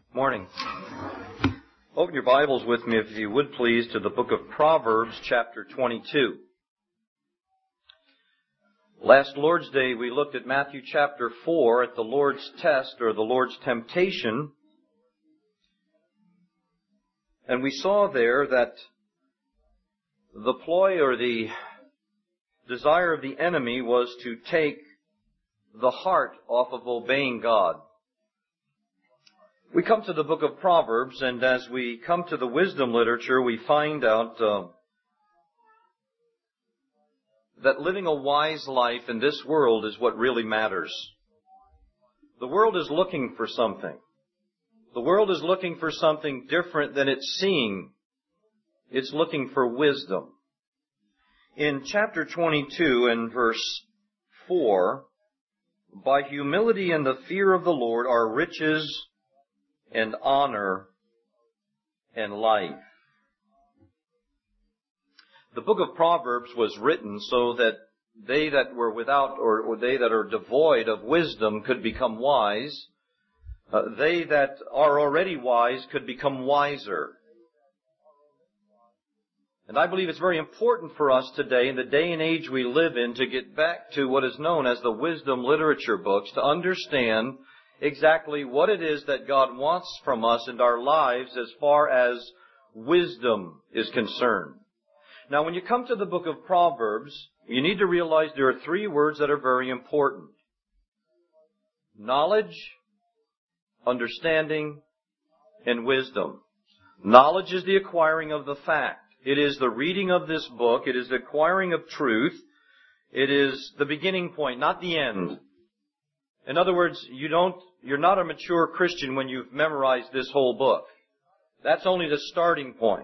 Morning. Open your Bibles with me, if you would please, to the book of Proverbs, chapter 22. Last Lord's Day, we looked at Matthew chapter 4 at the Lord's test, or the Lord's temptation. And we saw there that the ploy or the desire of the enemy was to take the heart off of obeying God. We come to the book of Proverbs, and as we come to the wisdom literature, we find out that living a wise life in this world is what really matters. The world is looking for something. The world is looking for something different than it's seeing. It's looking for wisdom. In chapter 22 and verse 4, by humility and the fear of the Lord are riches and honor and life. The book of Proverbs was written so that they that were without or they that are devoid of wisdom could become wise. They that are already wise could become wiser. And I believe it's very important for us today, in the day and age we live in, to get back to what is known as the wisdom literature books, to understand exactly what it is that God wants from us in our lives as far as wisdom is concerned. Now, when you come to the book of Proverbs, you need to realize there are three words that are very important: knowledge, understanding, and wisdom. Knowledge is the acquiring of the fact. It is the reading of this book. It is the acquiring of truth. It is the beginning point, not the end. In other words, you're not a mature Christian when you've memorized this whole book. That's only the starting point.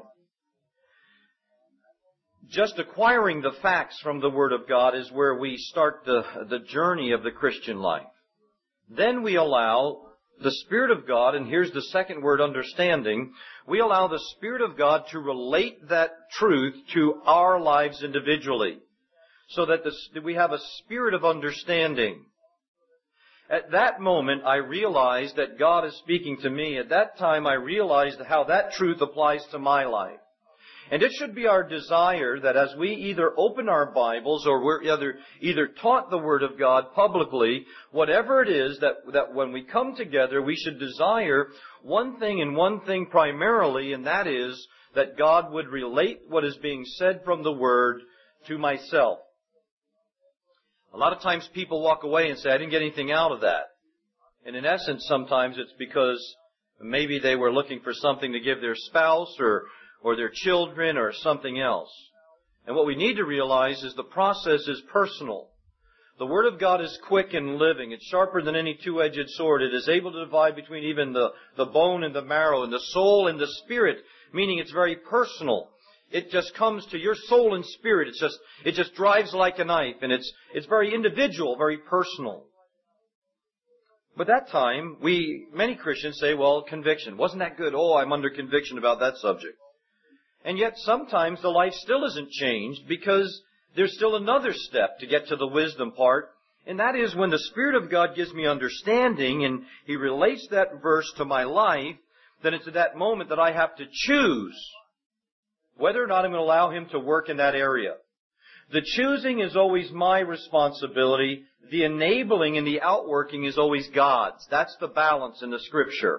Just acquiring the facts from the Word of God is where we start the journey of the Christian life. Then we allow the Spirit of God, and here's the second word, understanding, we allow the Spirit of God to relate that truth to our lives individually, so that we have a spirit of understanding. At that moment, I realized that God is speaking to me. At that time, I realized how that truth applies to my life. And it should be our desire that as we either open our Bibles or we're either taught the Word of God publicly, whatever it is, that when we come together, we should desire one thing and one thing primarily, and that is that God would relate what is being said from the Word to myself. A lot of times people walk away and say, I didn't get anything out of that. And in essence, sometimes it's because maybe they were looking for something to give their spouse or their children or something else. And what we need to realize is the process is personal. The Word of God is quick and living. It's sharper than any two-edged sword. It is able to divide between even the bone and the marrow and the soul and the spirit, meaning it's very personal. It just comes to your soul and spirit. It just drives like a knife, and it's very individual, very personal. But that time, many Christians say, well, conviction. Wasn't that good? Oh, I'm under conviction about that subject. And yet sometimes the life still isn't changed because there's still another step to get to the wisdom part. And that is when the Spirit of God gives me understanding and He relates that verse to my life, then it's at that moment that I have to choose whether or not I'm going to allow Him to work in that area. The choosing is always my responsibility. The enabling and the outworking is always God's. That's the balance in the Scripture.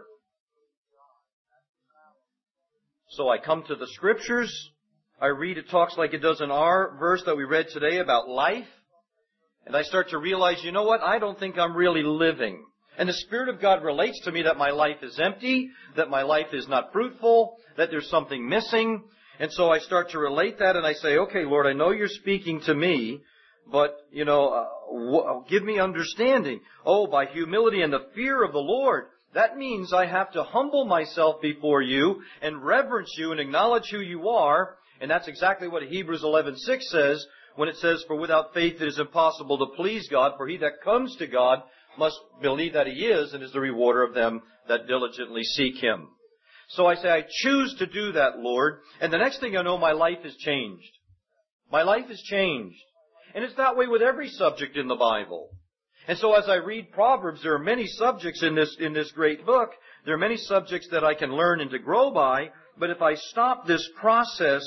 So I come to the Scriptures. I read, it talks like it does in our verse that we read today about life. And I start to realize, you know what? I don't think I'm really living. And the Spirit of God relates to me that my life is empty, that my life is not fruitful, that there's something missing. And so I start to relate that and I say, okay, Lord, I know You're speaking to me, but, give me understanding. Oh, by humility and the fear of the Lord. That means I have to humble myself before You and reverence You and acknowledge who You are. And that's exactly what Hebrews 11:6 says when it says, for without faith it is impossible to please God, for he that comes to God must believe that He is and is the rewarder of them that diligently seek Him. So I say, I choose to do that, Lord. And the next thing I know, my life is changed. My life is changed. And it's that way with every subject in the Bible. And so as I read Proverbs, there are many subjects in this great book. There are many subjects that I can learn and to grow by. But if I stop this process,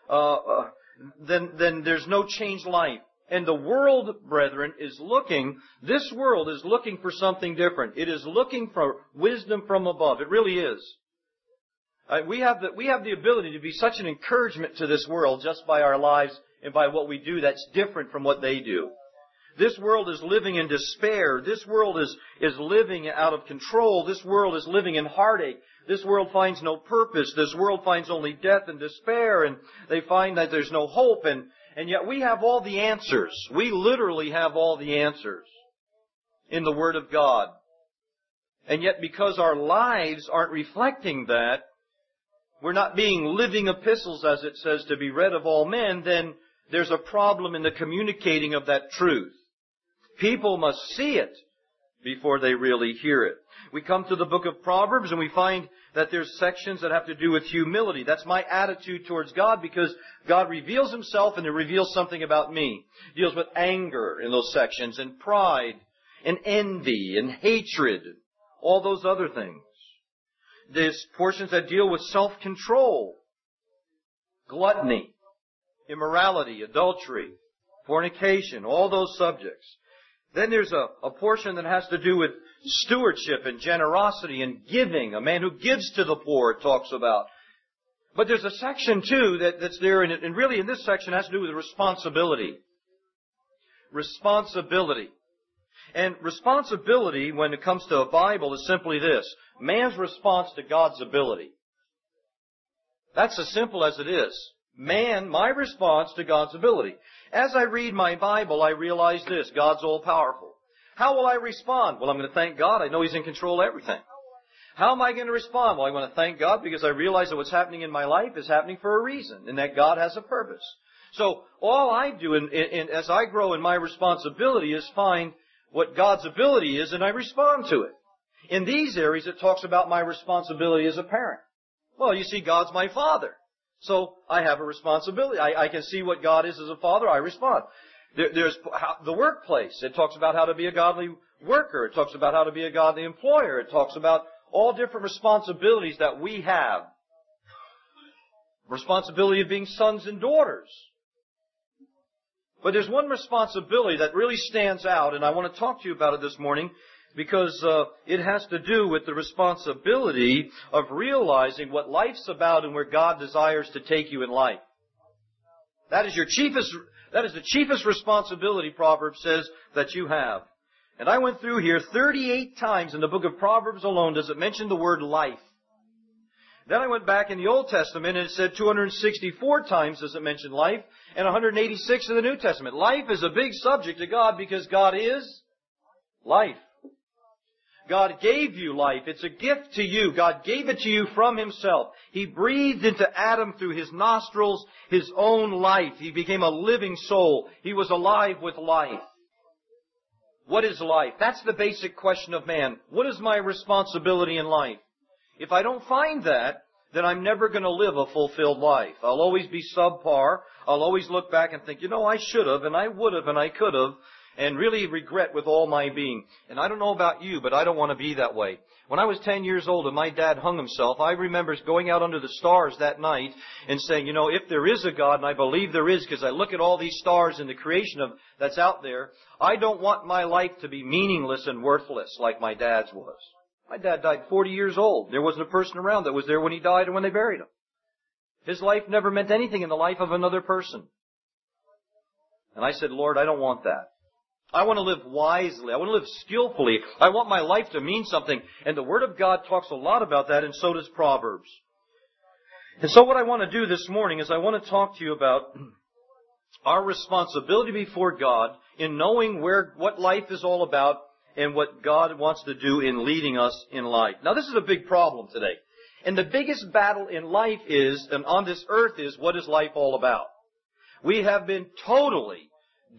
then there's no changed life. And the world, brethren, this world is looking for something different. It is looking for wisdom from above. It really is. We have the ability to be such an encouragement to this world just by our lives and by what we do that's different from what they do. This world is living in despair. This world is living out of control. This world is living in heartache. This world finds no purpose. This world finds only death and despair, and they find that there's no hope. And yet we have all the answers. We literally have all the answers in the Word of God. And yet because our lives aren't reflecting that, we're not being living epistles, as it says, to be read of all men, then there's a problem in the communicating of that truth. People must see it before they really hear it. We come to the book of Proverbs and we find that there's sections that have to do with humility. That's my attitude towards God, because God reveals Himself and He reveals something about me. He deals with anger in those sections, and pride, and envy, and hatred, all those other things. There's portions that deal with self-control, gluttony, immorality, adultery, fornication, all those subjects. Then there's a portion that has to do with stewardship and generosity and giving. A man who gives to the poor, it talks about. But there's a section, too, that's there, and really in this section has to do with responsibility. Responsibility. And responsibility, when it comes to a Bible, is simply this: man's response to God's ability. That's as simple as it is. My response to God's ability. As I read my Bible, I realize this: God's all-powerful. How will I respond? Well, I'm going to thank God. I know He's in control of everything. How am I going to respond? Well, I want to thank God because I realize that what's happening in my life is happening for a reason, and that God has a purpose. So all I do as I grow in my responsibility is find what God's ability is, and I respond to it. In these areas, it talks about my responsibility as a parent. Well, you see, God's my Father. So I have a responsibility. I can see what God is as a father. I respond. There's the workplace. It talks about how to be a godly worker. It talks about how to be a godly employer. It talks about all different responsibilities that we have. Responsibility of being sons and daughters. But there's one responsibility that really stands out, and I want to talk to you about it this morning, because it has to do with the responsibility of realizing what life's about and where God desires to take you in life. That is the chiefest responsibility, Proverbs says, that you have. And I went through here 38 times in the book of Proverbs alone does it mention the word life. Then I went back in the Old Testament and it said 264 times does it mention life, and 186 in the New Testament. Life is a big subject to God because God is life. God gave you life. It's a gift to you. God gave it to you from Himself. He breathed into Adam through his nostrils His own life. He became a living soul. He was alive with life. What is life? That's the basic question of man. What is my responsibility in life? If I don't find that, then I'm never going to live a fulfilled life. I'll always be subpar. I'll always look back and think, I should have, and I would have, and I could have, and really regret with all my being. And I don't know about you, but I don't want to be that way. When I was 10 years old and my dad hung himself, I remember going out under the stars that night and saying, if there is a God, and I believe there is because I look at all these stars in the creation that's out there, I don't want my life to be meaningless and worthless like my dad's was. My dad died 40 years old. There wasn't a person around that was there when he died and when they buried him. His life never meant anything in the life of another person. And I said, Lord, I don't want that. I want to live wisely. I want to live skillfully. I want my life to mean something. And the Word of God talks a lot about that, and so does Proverbs. And so what I want to do this morning is I want to talk to you about our responsibility before God in knowing what life is all about and what God wants to do in leading us in life. Now, this is a big problem today. And the biggest battle in life and on this earth is, what is life all about? We have been totally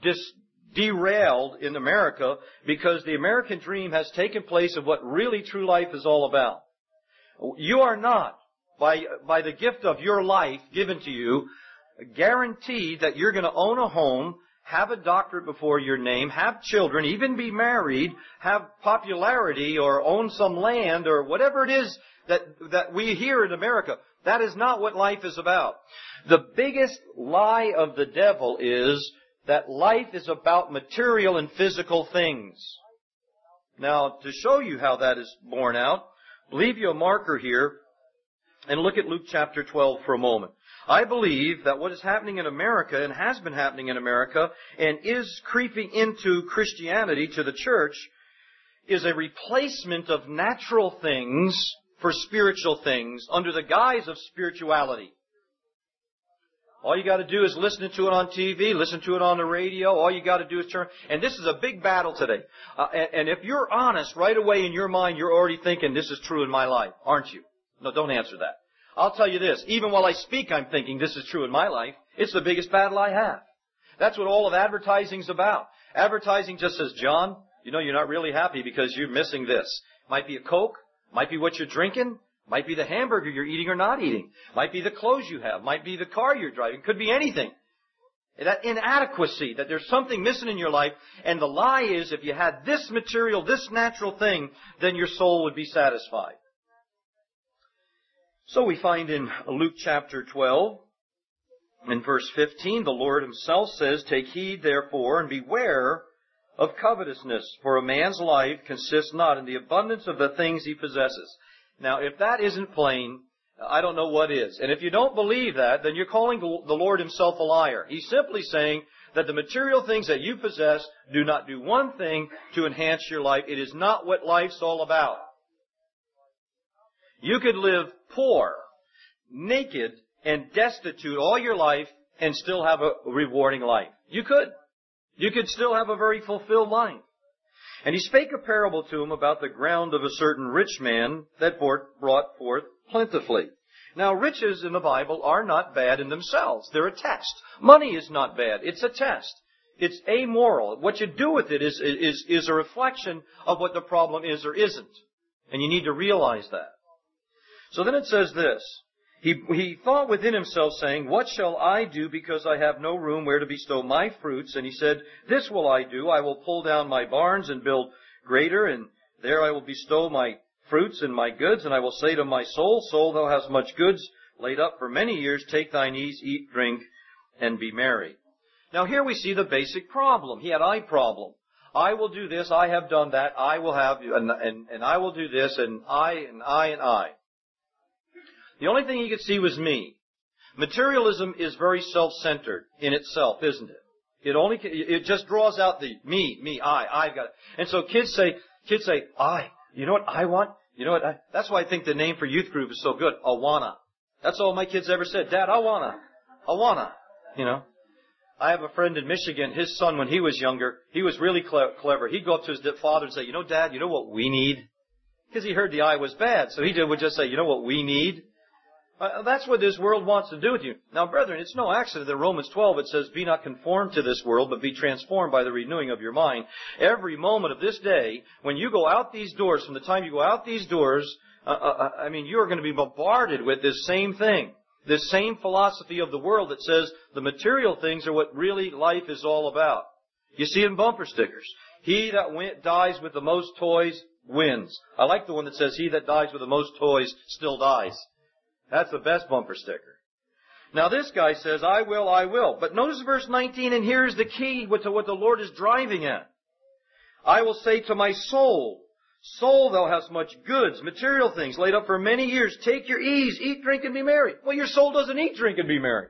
derailed in America because the American dream has taken place of what really true life is all about. You are not, by the gift of your life given to you, guaranteed that you're going to own a home, have a doctorate before your name, have children, even be married, have popularity or own some land or whatever it is that we hear in America. That is not what life is about. The biggest lie of the devil is that life is about material and physical things. Now, to show you how that is borne out, leave you a marker here and look at Luke chapter 12 for a moment. I believe that what is happening in America and has been happening in America and is creeping into Christianity, to the church, is a replacement of natural things for spiritual things under the guise of spirituality. All you got to do is listen to it on TV, listen to it on the radio. All you got to do is turn. And this is a big battle today. And if you're honest right away in your mind, you're already thinking, this is true in my life, aren't you? No, don't answer that. I'll tell you this. Even while I speak, I'm thinking this is true in my life. It's the biggest battle I have. That's what all of advertising's about. Advertising just says, John, you know you're not really happy because you're missing this. Might be a Coke. Might be what you're drinking. Might be the hamburger you're eating or not eating. Might be the clothes you have. Might be the car you're driving. Could be anything. That inadequacy, that there's something missing in your life. And the lie is if you had this material, this natural thing, then your soul would be satisfied. So we find in Luke chapter 12, in verse 15, the Lord Himself says, "Take heed therefore and beware of covetousness, for a man's life consists not in the abundance of the things he possesses." Now, if that isn't plain, I don't know what is. And if you don't believe that, then you're calling the Lord Himself a liar. He's simply saying that the material things that you possess do not do one thing to enhance your life. It is not what life's all about. You could live poor, naked, and destitute all your life and still have a rewarding life. You could. You could still have a very fulfilled life. And He spake a parable to him about the ground of a certain rich man that brought forth plentifully. Now, riches in the Bible are not bad in themselves. They're a test. Money is not bad. It's a test. It's amoral. What you do with it is a reflection of what the problem is or isn't. And you need to realize that. So then it says this. He thought within himself, saying, "What shall I do, because I have no room where to bestow my fruits?" And he said, "This will I do. I will pull down my barns and build greater, and there I will bestow my fruits and my goods. And I will say to my soul, Soul, thou hast much goods laid up for many years. Take thine ease, eat, drink, and be merry." Now here we see the basic problem. He had I problem. I will do this. I have done that. I will have, and I will do this, and I. The only thing he could see was me. Materialism is very self-centered in itself, isn't it? It just draws out the me, I've got it. And so kids say, I. You know what I want? You know what? That's why I think the name for youth group is so good. Awana. That's all my kids ever said. Dad, Awana. You know. I have a friend in Michigan. His son, when he was younger, he was really clever. He'd go up to his father and say, "You know, Dad, you know what we need?" Because he heard the I was bad. So he would just say, "You know what we need?" That's what this world wants to do with you. Now, brethren, it's no accident that Romans 12, it says, "Be not conformed to this world, but be transformed by the renewing of your mind." Every moment of this day, when you go out these doors, from the time you go out these doors, you're going to be bombarded with this same thing. This same philosophy of the world that says the material things are what really life is all about. You see it in bumper stickers. He that dies with the most toys wins. I like the one that says, "He that dies with the most toys still dies." That's the best bumper sticker. Now this guy says, I will. But notice verse 19, and here's the key to what the Lord is driving at. "I will say to my soul, Soul, thou hast much goods, material things, laid up for many years. Take your ease, eat, drink, and be merry." Well, your soul doesn't eat, drink, and be merry.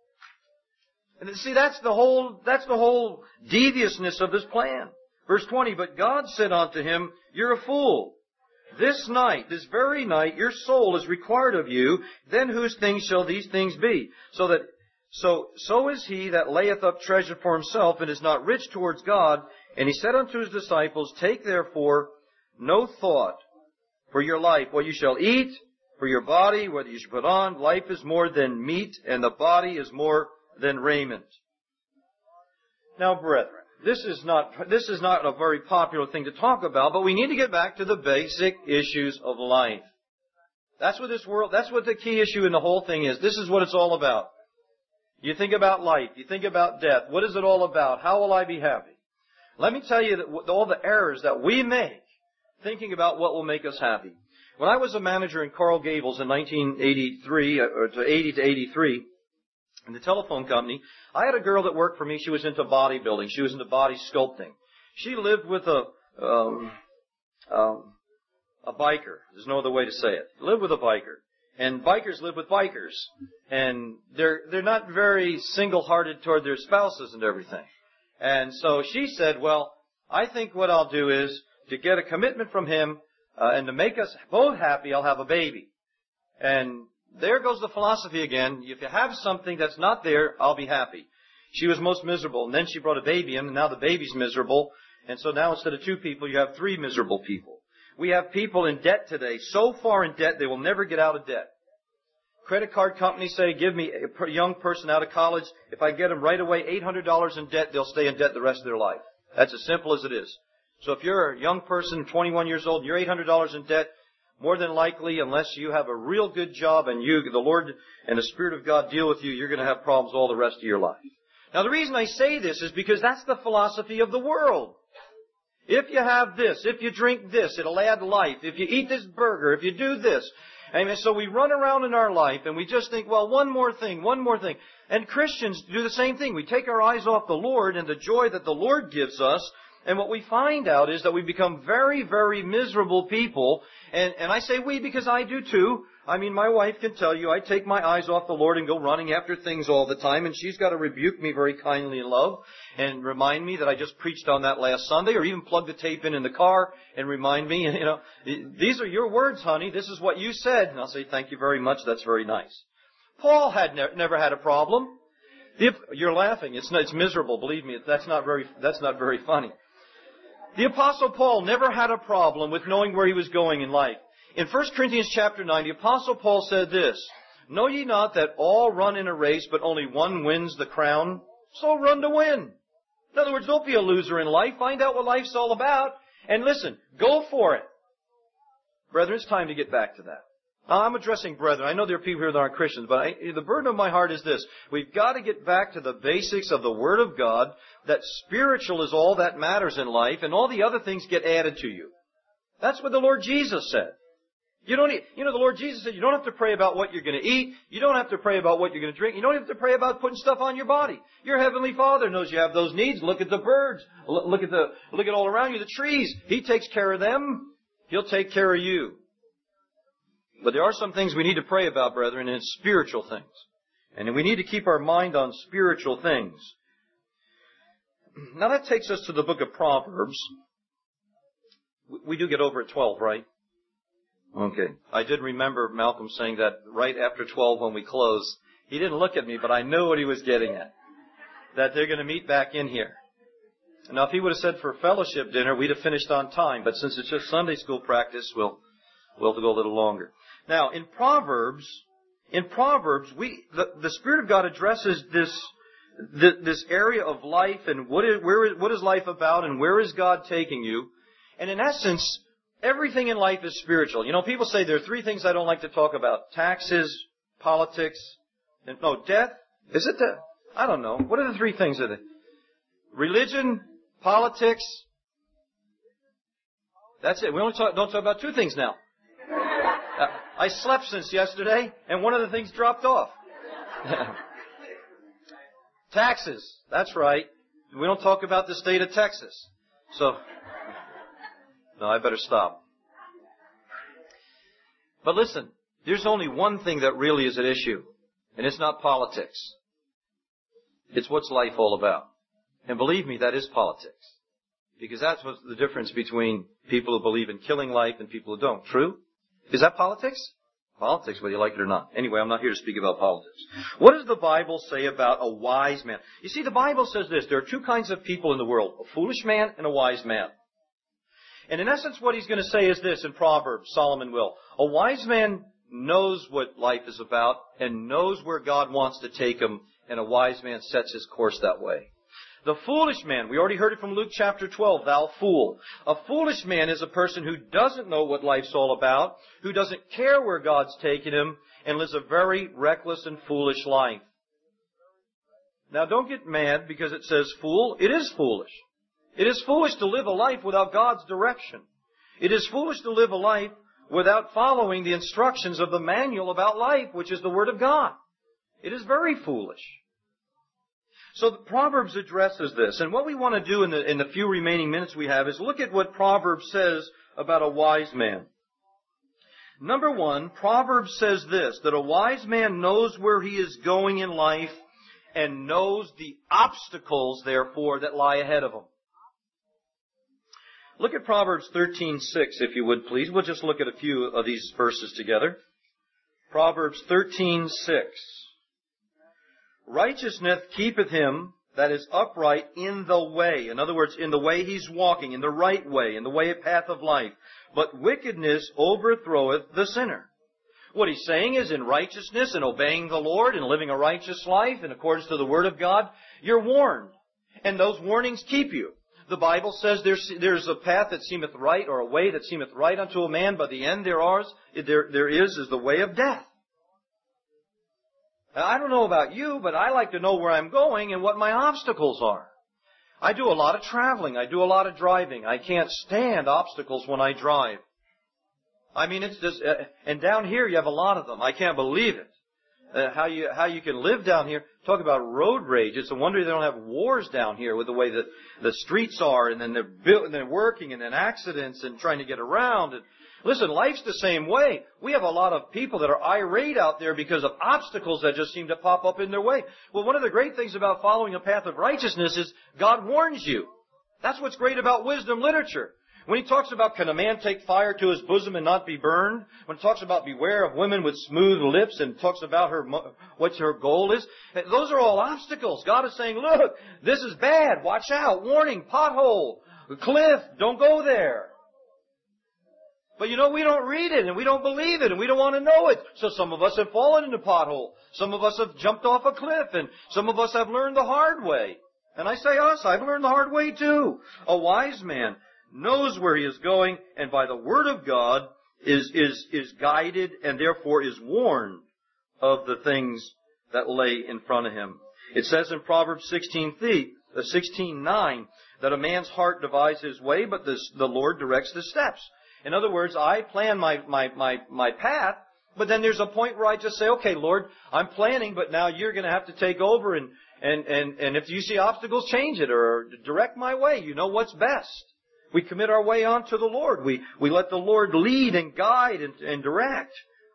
And see, that's the whole deviousness of this plan. Verse 20, "But God said unto him, You're a fool. This very night, your soul is required of you. Then whose things shall these things be? So is he that layeth up treasure for himself, and is not rich towards God. And He said unto His disciples, Take therefore no thought for your life, what you shall eat, for your body, whether you shall put on. Life is more than meat, and the body is more than raiment." Now, brethren, this is not a very popular thing to talk about, but we need to get back to the basic issues of life. That's what the key issue in the whole thing is. This is what it's all about. You think about life. You think about death. What is it all about? How will I be happy? Let me tell you that all the errors that we make thinking about what will make us happy. When I was a manager in Coral Gables in 1983, or to 80 to 83, in the telephone company, I had a girl that worked for me. She was into bodybuilding. She was into body sculpting. She lived with a biker. There's no other way to say it. Lived with a biker. And bikers live with bikers. And they're not very single-hearted toward their spouses and everything. And so she said, well, I think what I'll do is to get a commitment from him and to make us both happy, I'll have a baby. And there goes the philosophy again. If you have something that's not there, I'll be happy. She was most miserable. And then she brought a baby in, and now the baby's miserable. And so now instead of 2 people, you have 3 miserable people. We have people in debt today, so far in debt they will never get out of debt. Credit card companies say, give me a young person out of college. If I get them right away $800 in debt, they'll stay in debt the rest of their life. That's as simple as it is. So if you're a young person, 21 years old, and you're $800 in debt, more than likely, unless you have a real good job and the Lord and the Spirit of God deal with you, you're going to have problems all the rest of your life. Now the reason I say this is because that's the philosophy of the world. If you have this, if you drink this, it'll add life. If you eat this burger, if you do this. Amen. So we run around in our life and we just think, well, one more thing. And Christians do the same thing. We take our eyes off the Lord and the joy that the Lord gives us. And what we find out is that we become very, very miserable people. And I say we because I do too. I mean, my wife can tell you I take my eyes off the Lord and go running after things all the time. And she's got to rebuke me very kindly in love and remind me that I just preached on that last Sunday, or even plug the tape in the car and remind me, these are your words, honey. This is what you said. And I'll say, thank you very much. That's very nice. Paul had never had a problem. You're laughing. It's miserable. Believe me, that's not very funny. The Apostle Paul never had a problem with knowing where he was going in life. In 1 Corinthians chapter 9, the Apostle Paul said this, know ye not that all run in a race, but only one wins the crown? So run to win. In other words, don't be a loser in life. Find out what life's all about. And listen, go for it. Brethren, it's time to get back to that. Now, I'm addressing brethren. I know there are people here that aren't Christians, but the burden of my heart is this. We've got to get back to the basics of the Word of God, that spiritual is all that matters in life, and all the other things get added to you. That's what the Lord Jesus said. The Lord Jesus said you don't have to pray about what you're going to eat. You don't have to pray about what you're going to drink. You don't have to pray about putting stuff on your body. Your Heavenly Father knows you have those needs. Look at the birds. Look at all around you, the trees. He takes care of them. He'll take care of you. But there are some things we need to pray about, brethren, and it's spiritual things. And we need to keep our mind on spiritual things. Now that takes us to the book of Proverbs. We do get over at 12, right? Okay. I did remember Malcolm saying that right after 12 when we close. He didn't look at me, but I knew what he was getting at. That they're going to meet back in here. Now, if he would have said for fellowship dinner, we'd have finished on time. But since it's just Sunday school practice, we'll have to go a little longer. Now, in Proverbs, the Spirit of God addresses this area of life and what is life about and where is God taking you. And in essence, everything in life is spiritual. People say there are 3 things I don't like to talk about. Taxes, politics, death. Is it death? I don't know. What are the 3 things? Are they? Religion, politics. That's it. We don't talk about 2 things now. I slept since yesterday, and one of the things dropped off. Taxes. That's right. We don't talk about the state of Texas. So, no, I better stop. But listen, there's only one thing that really is at issue, and it's not politics. It's what's life all about. And believe me, that is politics. Because that's what's the difference between people who believe in killing life and people who don't. True? Is that politics? Politics, whether you like it or not. Anyway, I'm not here to speak about politics. What does the Bible say about a wise man? You see, the Bible says this. There are 2 kinds of people in the world. A foolish man and a wise man. And in essence, what he's going to say is this in Proverbs, Solomon will. A wise man knows what life is about and knows where God wants to take him, and a wise man sets his course that way. The foolish man, we already heard it from Luke chapter 12, thou fool. A foolish man is a person who doesn't know what life's all about, who doesn't care where God's taken him, and lives a very reckless and foolish life. Now don't get mad because it says fool. It is foolish. It is foolish to live a life without God's direction. It is foolish to live a life without following the instructions of the manual about life, which is the Word of God. It is very foolish. So the Proverbs addresses this. And what we want to do in the few remaining minutes we have is look at what Proverbs says about a wise man. Number one, Proverbs says this, that a wise man knows where he is going in life and knows the obstacles, therefore, that lie ahead of him. Look at Proverbs 13:6, if you would, please. We'll just look at a few of these verses together. Proverbs 13:6. Righteousness keepeth him that is upright in the way. In other words, in the way he's walking, in the right way, in the way path of life. But wickedness overthroweth the sinner. What he's saying is in righteousness and obeying the Lord and living a righteous life in accordance to the Word of God, you're warned. And those warnings keep you. The Bible says there's a path that seemeth right, or a way that seemeth right unto a man, but the end there is the way of death. Now, I don't know about you, but I like to know where I'm going and what my obstacles are. I do a lot of traveling. I do a lot of driving. I can't stand obstacles when I drive. I mean, it's just, and down here you have a lot of them. I can't believe it. How you can live down here. Talk about road rage. It's a wonder they don't have wars down here with the way that the streets are, and then they're built, and they're working, and then accidents, and trying to get around. And listen, life's the same way. We have a lot of people that are irate out there because of obstacles that just seem to pop up in their way. Well, one of the great things about following a path of righteousness is God warns you. That's what's great about wisdom literature. When he talks about can a man take fire to his bosom and not be burned, when he talks about beware of women with smooth lips and talks about what her goal is, those are all obstacles. God is saying, look, this is bad. Watch out. Warning, pothole, cliff, don't go there. But you know, we don't read it and we don't believe it and we don't want to know it. So some of us have fallen into pothole. Some of us have jumped off a cliff and some of us have learned the hard way. And I say us, I've learned the hard way too. A wise man knows where he is going, and by the Word of God is guided, and therefore is warned of the things that lay in front of him. It says in Proverbs 16:9 that a man's heart devises his way, but the Lord directs the steps. In other words, I plan my path, but then there's a point where I just say, okay, Lord, I'm planning, but now you're going to have to take over, and if you see obstacles, change it or direct my way. You know what's best. We commit our way on to the Lord. We let the Lord lead and guide and direct.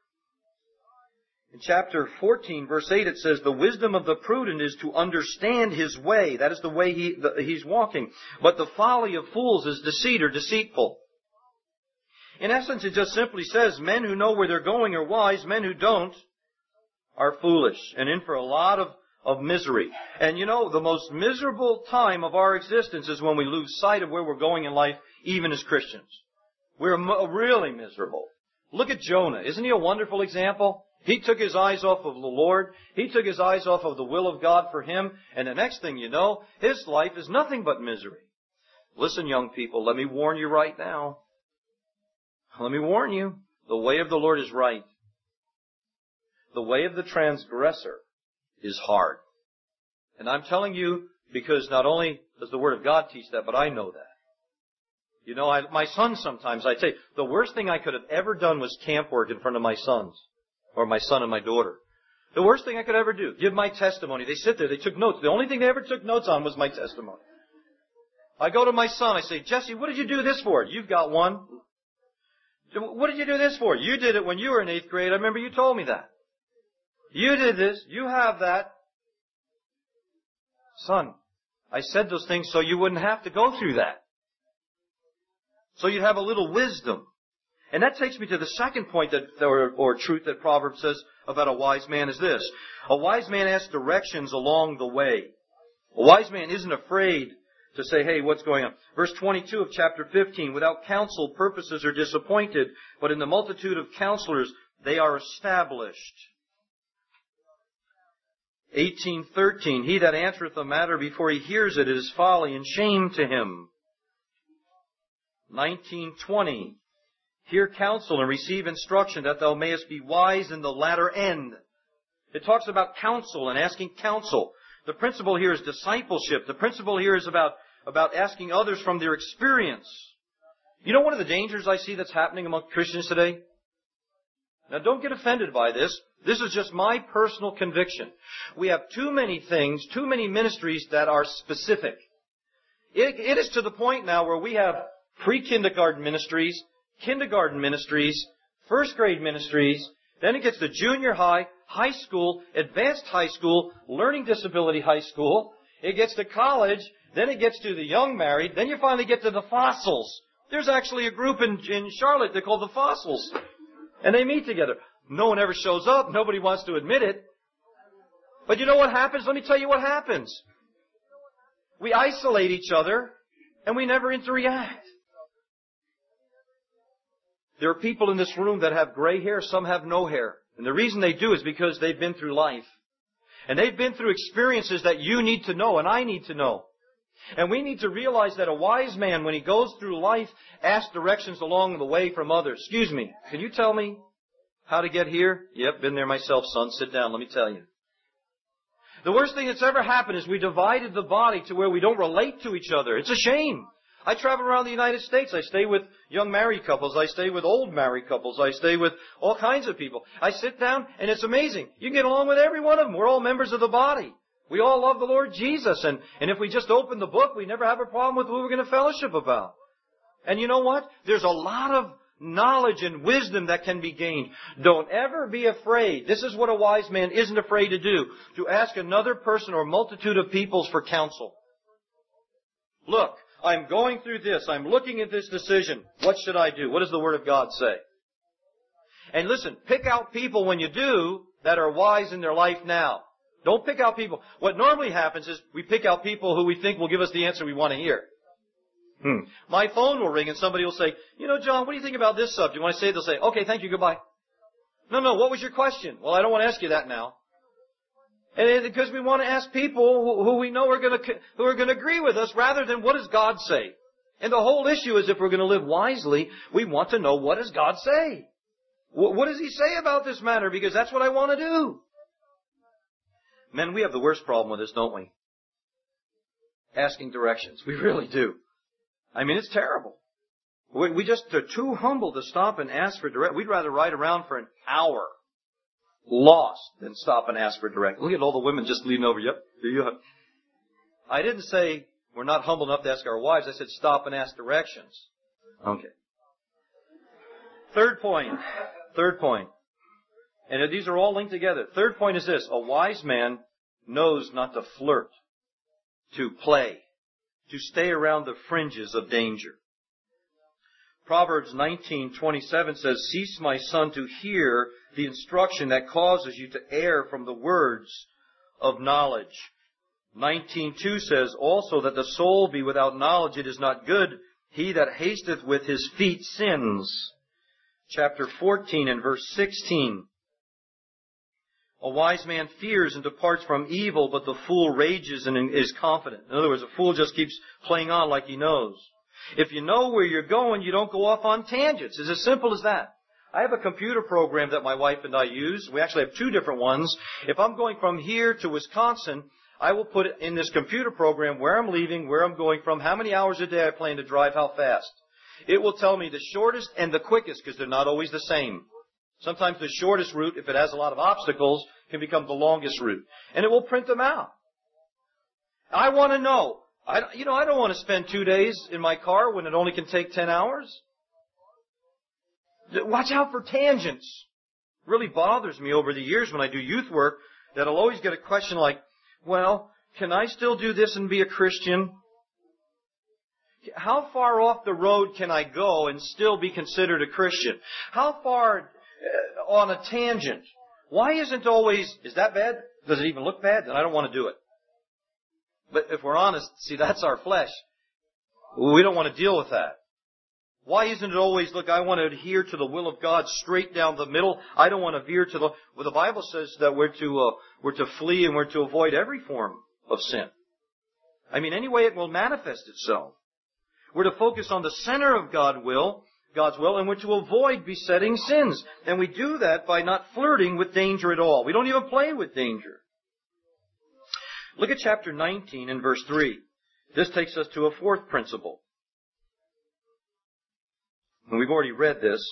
In chapter 14, verse 8, it says, the wisdom of the prudent is to understand his way. That is the way he's walking. But the folly of fools is deceit or deceitful. In essence, it just simply says, men who know where they're going are wise. Men who don't are foolish and in for a lot of misery. And you know, the most miserable time of our existence is when we lose sight of where we're going in life, even as Christians. We're really miserable. Look at Jonah. Isn't he a wonderful example? He took his eyes off of the Lord. He took his eyes off of the will of God for him. And the next thing you know, his life is nothing but misery. Listen, young people, let me warn you right now. Let me warn you. The way of the Lord is right. The way of the transgressor is hard. And I'm telling you because not only does the Word of God teach that, but I know that. You know, my sons sometimes, I'd say, the worst thing I could have ever done was camp work in front of my sons, or my son and my daughter. The worst thing I could ever do, give my testimony. They sit there, they took notes. The only thing they ever took notes on was my testimony. I go to my son, I say, Jesse, what did you do this for? You've got one. What did you do this for? You did it when you were in 8th grade. I remember you told me that. You did this. You have that. Son, I said those things so you wouldn't have to go through that. So you'd have a little wisdom. And that takes me to the second point or truth that Proverbs says about a wise man is this. A wise man asks directions along the way. A wise man isn't afraid to say, hey, what's going on? Verse 22 of chapter 15, without counsel, purposes are disappointed, but in the multitude of counselors, they are established. 18:13, he that answereth a matter before he hears it is folly and shame to him. 19:20, hear counsel and receive instruction that thou mayest be wise in the latter end. It talks about counsel and asking counsel. The principle here is discipleship. The principle here is about asking others from their experience. You know one of the dangers I see that's happening among Christians today? Now don't get offended by this. This is just my personal conviction. We have too many things, too many ministries that are specific. It is to the point now where we have pre-kindergarten ministries, kindergarten ministries, first grade ministries, then it gets to junior high, high school, advanced high school, learning disability high school. It gets to college, then it gets to the young married, then you finally get to the fossils. There's actually a group in Charlotte they call the Fossils. And they meet together. No one ever shows up. Nobody wants to admit it. But you know what happens? Let me tell you what happens. We isolate each other, and we never interact. There are people in this room that have gray hair. Some have no hair. And the reason they do is because they've been through life. And they've been through experiences that you need to know, and I need to know. And we need to realize that a wise man, when he goes through life, asks directions along the way from others. Excuse me, can you tell me how to get here? Yep, been there myself, son. Sit down, let me tell you. The worst thing that's ever happened is we divided the body to where we don't relate to each other. It's a shame. I travel around the United States. I stay with young married couples. I stay with old married couples. I stay with all kinds of people. I sit down, and it's amazing. You can get along with every one of them. We're all members of the body. We all love the Lord Jesus, and if we just open the book, we never have a problem with who we're going to fellowship about. And you know what? There's a lot of knowledge and wisdom that can be gained. Don't ever be afraid. This is what a wise man isn't afraid to do, to ask another person or multitude of peoples for counsel. Look, I'm going through this. I'm looking at this decision. What should I do? What does the Word of God say? And listen, pick out people when you do that are wise in their life now. Don't pick out people. What normally happens is we pick out people who we think will give us the answer we want to hear. My phone will ring and somebody will say, you know, John, what do you think about this subject? When I say it, they'll say, okay, thank you, goodbye. No, what was your question? Well, I don't want to ask you that now. And because we want to ask people who we know are going to agree with us rather than what does God say. And the whole issue is if we're going to live wisely, we want to know what does God say. What does He say about this matter? Because that's what I want to do. Men, we have the worst problem with this, don't we? Asking directions. We really do. I mean, it's terrible. We just are too humble to stop and ask for directions. We'd rather ride around for an hour lost than stop and ask for directions. Look at all the women just leaning over. Yep. I didn't say we're not humble enough to ask our wives. I said stop and ask directions. Okay. Third point. And these are all linked together. Third point is this. A wise man knows not to flirt, to play, to stay around the fringes of danger. Proverbs 19:27 says, cease, my son, to hear the instruction that causes you to err from the words of knowledge. 19:2 says also that the soul be without knowledge, it is not good. He that hasteth with his feet sins. Chapter 14 and verse 16. A wise man fears and departs from evil, but the fool rages and is confident. In other words, a fool just keeps playing on like he knows. If you know where you're going, you don't go off on tangents. It's as simple as that. I have a computer program that my wife and I use. We actually have two different ones. If I'm going from here to Wisconsin, I will put in this computer program where I'm leaving, where I'm going from, how many hours a day I plan to drive, how fast. It will tell me the shortest and the quickest because they're not always the same. Sometimes the shortest route, if it has a lot of obstacles, can become the longest route. And it will print them out. I want to know. I don't want to spend 2 days in my car when it only can take 10 hours. Watch out for tangents. It really bothers me over the years when I do youth work that I'll always get a question like, well, can I still do this and be a Christian? How far off the road can I go and still be considered a Christian? How far on a tangent? Why isn't always, is that bad? Does it even look bad? Then I don't want to do it. But if we're honest, see, that's our flesh. We don't want to deal with that. Why isn't it always, look, I want to adhere to the will of God straight down the middle. I don't want to veer to the, well, the Bible says that we're to flee and we're to avoid every form of sin. I mean, any way it will manifest itself. We're to focus on the center of God's will, and we're to avoid besetting sins. And we do that by not flirting with danger at all. We don't even play with danger. Look at chapter 19 and verse 3. This takes us to a fourth principle. And we've already read this.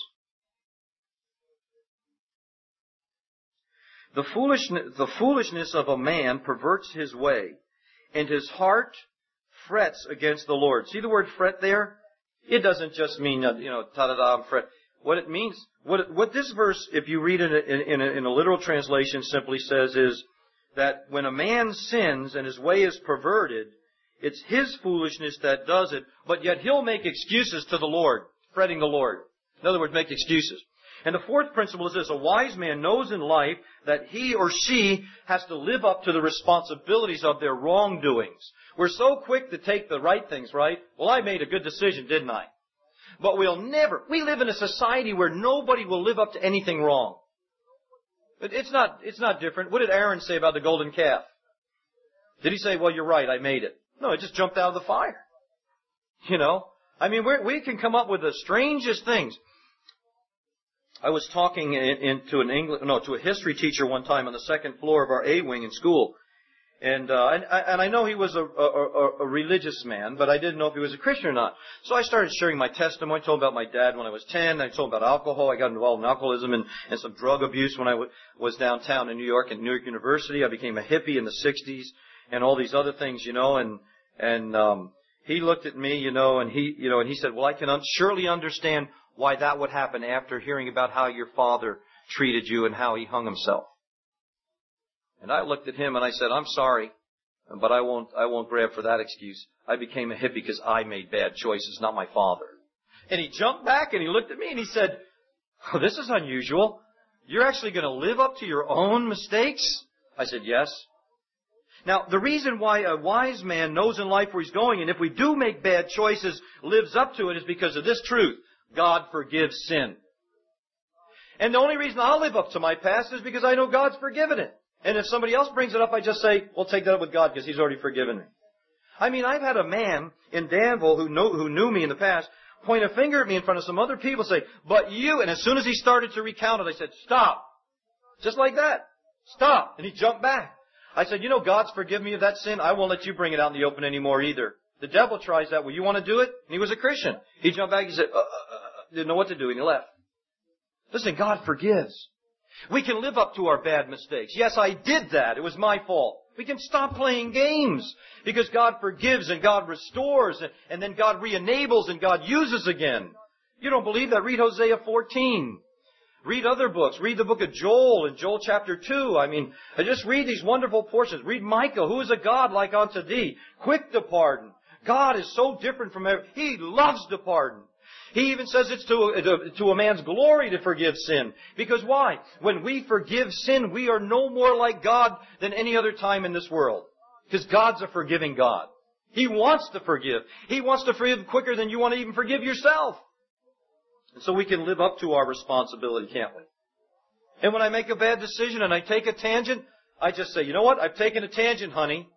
The foolishness of a man perverts his way, and his heart frets against the Lord. See the word fret there? It doesn't just mean, ta-da-da, fret. What it means, what this verse, if you read it in a literal translation, simply says is that when a man sins and his way is perverted, it's his foolishness that does it, but yet he'll make excuses to the Lord, fretting the Lord. In other words, make excuses. And the fourth principle is this: a wise man knows in life that he or she has to live up to the responsibilities of their wrongdoings. We're so quick to take the right things, right? Well, I made a good decision, didn't I? But we live in a society where nobody will live up to anything wrong. But it's not different. What did Aaron say about the golden calf? Did he say, well, you're right, I made it? No, it just jumped out of the fire. I mean, we can come up with the strangest things. I was talking to a history teacher one time on the second floor of our A wing in school, and I know he was a religious man, but I didn't know if he was a Christian or not. So I started sharing my testimony. I told him about my dad when I was 10. I told him about alcohol. I got involved in alcoholism and some drug abuse when I was downtown in New York at New York University. I became a hippie in the 60s and all these other things, and he looked at me, and he said, well, I can surely understand why that would happen after hearing about how your father treated you and how he hung himself. And I looked at him and I said, I'm sorry, but I won't grab for that excuse. I became a hippie because I made bad choices, not my father. And he jumped back and he looked at me and he said, oh, this is unusual. You're actually going to live up to your own mistakes? I said, yes. Now, the reason why a wise man knows in life where he's going, and if we do make bad choices, lives up to it, is because of this truth: God forgives sin. And the only reason I'll live up to my past is because I know God's forgiven it. And if somebody else brings it up, I just say, well, take that up with God because He's already forgiven me. I mean, I've had a man in Danville who knew me in the past point a finger at me in front of some other people, say, but you, and as soon as he started to recount it, I said, stop. Just like that. Stop. And he jumped back. I said, God's forgiven me of that sin. I won't let you bring it out in the open anymore either. The devil tries that. Well, you want to do it? And he was a Christian. He jumped back. He said, didn't know what to do. And he left. Listen, God forgives. We can live up to our bad mistakes. Yes, I did that. It was my fault. We can stop playing games because God forgives and God restores and then God re-enables and God uses again. You don't believe that? Read Hosea 14. Read other books. Read the book of Joel in Joel chapter 2. I mean, just read these wonderful portions. Read Micah. Who is a God like unto thee? Quick to pardon. God is so different from He loves to pardon. He even says it's to a man's glory to forgive sin. Because why? When we forgive sin, we are no more like God than any other time in this world. Because God's a forgiving God. He wants to forgive. He wants to forgive quicker than you want to even forgive yourself. And so we can live up to our responsibility, can't we? And when I make a bad decision and I take a tangent, I just say, you know what? I've taken a tangent, honey.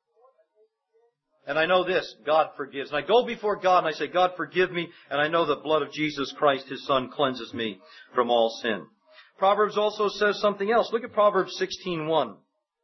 And I know this, God forgives. And I go before God and I say, God, forgive me. And I know the blood of Jesus Christ, His Son, cleanses me from all sin. Proverbs also says something else. Look at Proverbs 16:1.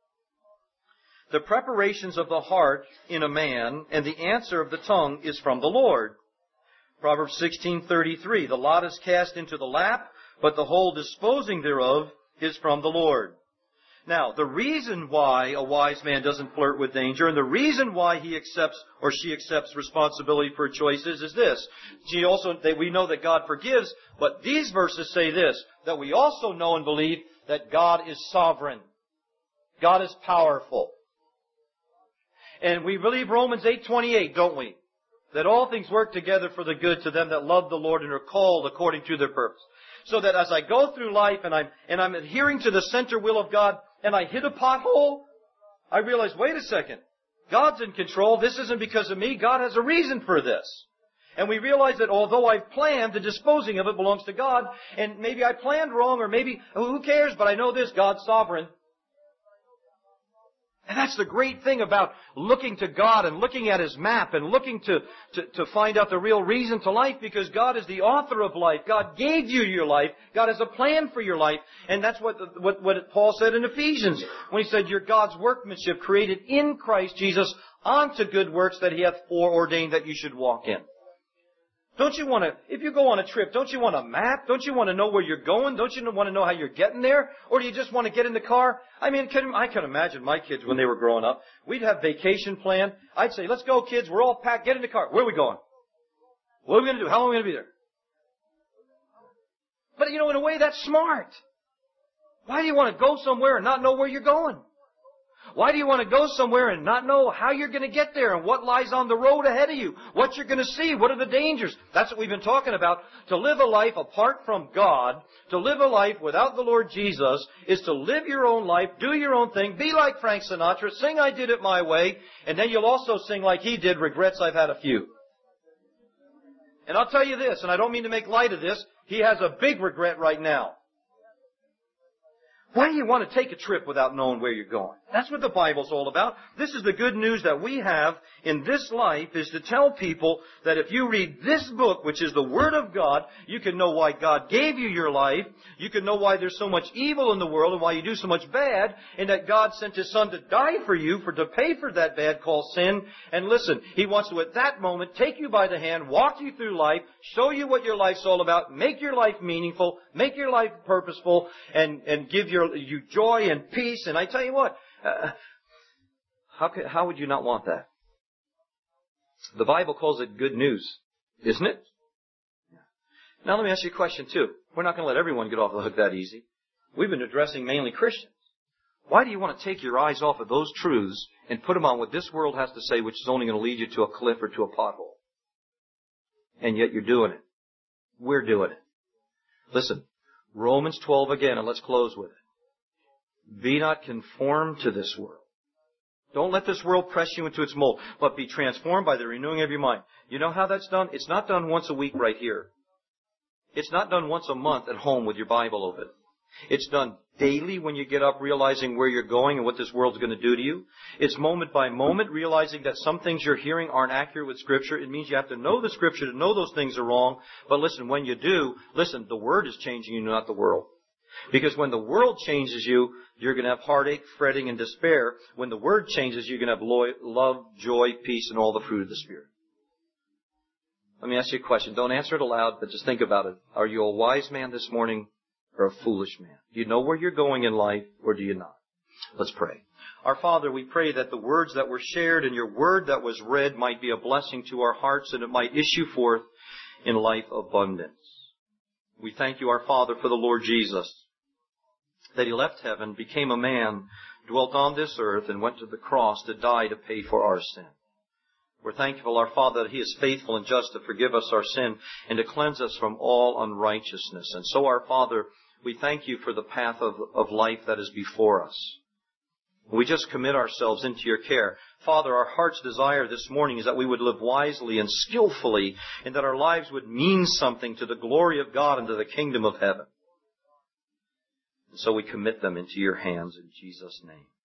The preparations of the heart in a man and the answer of the tongue is from the Lord. Proverbs 16:33. The lot is cast into the lap, but the whole disposing thereof is from the Lord. Now, the reason why a wise man doesn't flirt with danger, and the reason why he accepts or she accepts responsibility for choices is this. We know that God forgives, but these verses say this, that we also know and believe that God is sovereign. God is powerful. And we believe Romans 8:28, don't we? That all things work together for the good to them that love the Lord and are called according to their purpose. So that as I go through life and I'm adhering to the center will of God and I hit a pothole, I realize, wait a second, God's in control. This isn't because of me. God has a reason for this. And we realize that although I've planned, the disposing of it belongs to God. And maybe I planned wrong or maybe, who cares? But I know this, God's sovereign. And that's the great thing about looking to God and looking at His map and looking to find out the real reason to life, because God is the author of life. God gave you your life. God has a plan for your life. And that's what Paul said in Ephesians when he said, "You're God's workmanship created in Christ Jesus unto good works that He hath foreordained that you should walk in." Don't you want to, if you go on a trip, don't you want a map? Don't you want to know where you're going? Don't you want to know how you're getting there? Or do you just want to get in the car? I mean, I can imagine my kids when they were growing up. We'd have vacation planned. I'd say, "Let's go, kids. We're all packed. Get in the car. Where are we going? What are we going to do? How long are we going to be there?" But, in a way, that's smart. Why do you want to go somewhere and not know where you're going? Why do you want to go somewhere and not know how you're going to get there and what lies on the road ahead of you? What you're going to see? What are the dangers? That's what we've been talking about. To live a life apart from God, to live a life without the Lord Jesus, is to live your own life, do your own thing, be like Frank Sinatra, sing "I Did It My Way," and then you'll also sing like he did, "Regrets I've Had a Few." And I'll tell you this, and I don't mean to make light of this, he has a big regret right now. Why do you want to take a trip without knowing where you're going? That's what the Bible's all about. This is the good news that we have in this life, is to tell people that if you read this book, which is the Word of God, you can know why God gave you your life. You can know why there's so much evil in the world and why you do so much bad, and that God sent His Son to die for you, to pay for that bad called sin. And listen, He wants to at that moment take you by the hand, walk you through life, show you what your life's all about, make your life meaningful, make your life purposeful, and give you joy and peace. And I tell you what, how would you not want that? The Bible calls it good news, isn't it? Now let me ask you a question too. We're not going to let everyone get off the hook that easy. We've been addressing mainly Christians. Why do you want to take your eyes off of those truths and put them on what this world has to say, which is only going to lead you to a cliff or to a pothole? And yet you're doing it. We're doing it. Listen, Romans 12 again, and let's close with it. Be not conformed to this world. Don't let this world press you into its mold, but be transformed by the renewing of your mind. You know how that's done? It's not done once a week right here. It's not done once a month at home with your Bible open. It's done daily when you get up realizing where you're going and what this world's going to do to you. It's moment by moment realizing that some things you're hearing aren't accurate with Scripture. It means you have to know the Scripture to know those things are wrong. But listen, when you do, listen, the Word is changing you, not the world. Because when the world changes you, you're going to have heartache, fretting, and despair. When the Word changes you, you're going to have love, joy, peace, and all the fruit of the Spirit. Let me ask you a question. Don't answer it aloud, but just think about it. Are you a wise man this morning or a foolish man? Do you know where you're going in life, or do you not? Let's pray. Our Father, we pray that the words that were shared and your Word that was read might be a blessing to our hearts, and it might issue forth in life abundance. We thank you, our Father, for the Lord Jesus, that He left heaven, became a man, dwelt on this earth, and went to the cross to die to pay for our sin. We're thankful, our Father, that He is faithful and just to forgive us our sin and to cleanse us from all unrighteousness. And so, our Father, we thank you for the path of life that is before us. We just commit ourselves into your care. Father, our heart's desire this morning is that we would live wisely and skillfully, and that our lives would mean something to the glory of God and to the kingdom of heaven. And so we commit them into your hands in Jesus' name.